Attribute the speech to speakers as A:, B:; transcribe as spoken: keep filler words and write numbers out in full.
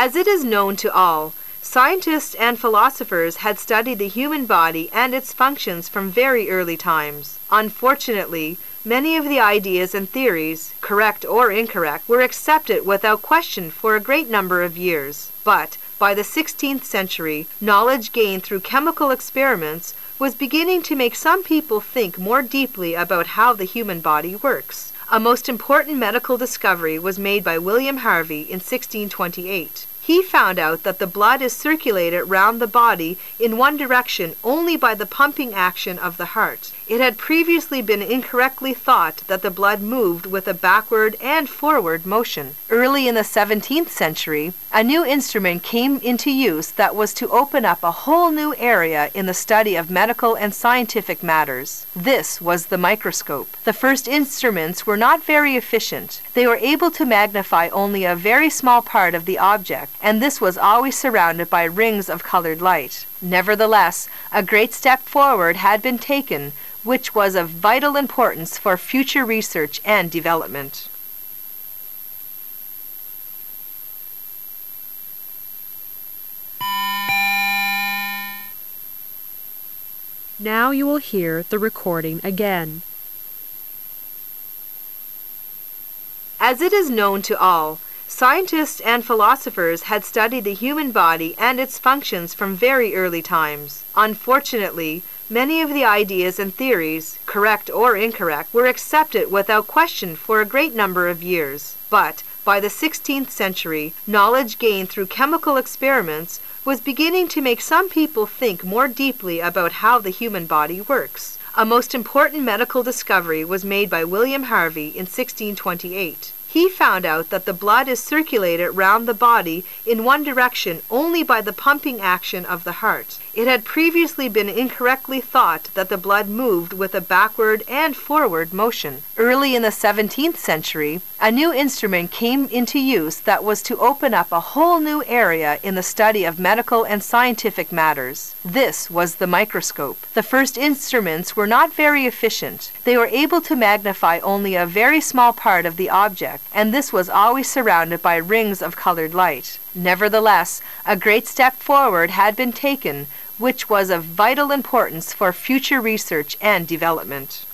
A: As it is known to all, scientists and philosophers had studied the human body and its functions from very early times. Unfortunately, many of the ideas and theories, correct or incorrect, were accepted without question for a great number of years. But by the sixteenth century, knowledge gained through chemical experiments was beginning to make some people think more deeply about how the human body works. A most important medical discovery was made by William Harvey in sixteen twenty-eight. He found out that the blood is circulated round the body in one direction only by the pumping action of the heart. It had previously been incorrectly thought that the blood moved with a backward and forward motion. Early in the seventeenth century, a new instrument came into use that was to open up a whole new area in the study of medical and scientific matters. This was the microscope. The first instruments were not very efficient. They were able to magnify only a very small part of the object, and this was always surrounded by rings of colored light. Nevertheless, a great step forward had been taken, which was of vital importance for future research and development.
B: Now you will hear the recording again.
A: As it is known to all, scientists and philosophers had studied the human body and its functions from very early times. Unfortunately, many of the ideas and theories, correct or incorrect, were accepted without question for a great number of years. But by the sixteenth century, knowledge gained through chemical experiments was beginning to make some people think more deeply about how the human body works. A most important medical discovery was made by William Harvey in sixteen twenty-eight. He found out that the blood is circulated round the body in one direction only by the pumping action of the heart. It had previously been incorrectly thought that the blood moved with a backward and forward motion. Early in the seventeenth century, a new instrument came into use that was to open up a whole new area in the study of medical and scientific matters. This was the microscope. The first instruments were not very efficient. They were able to magnify only a very small part of the object, and this was always surrounded by rings of colored light. Nevertheless, a great step forward had been taken, which was of vital importance for future research and development.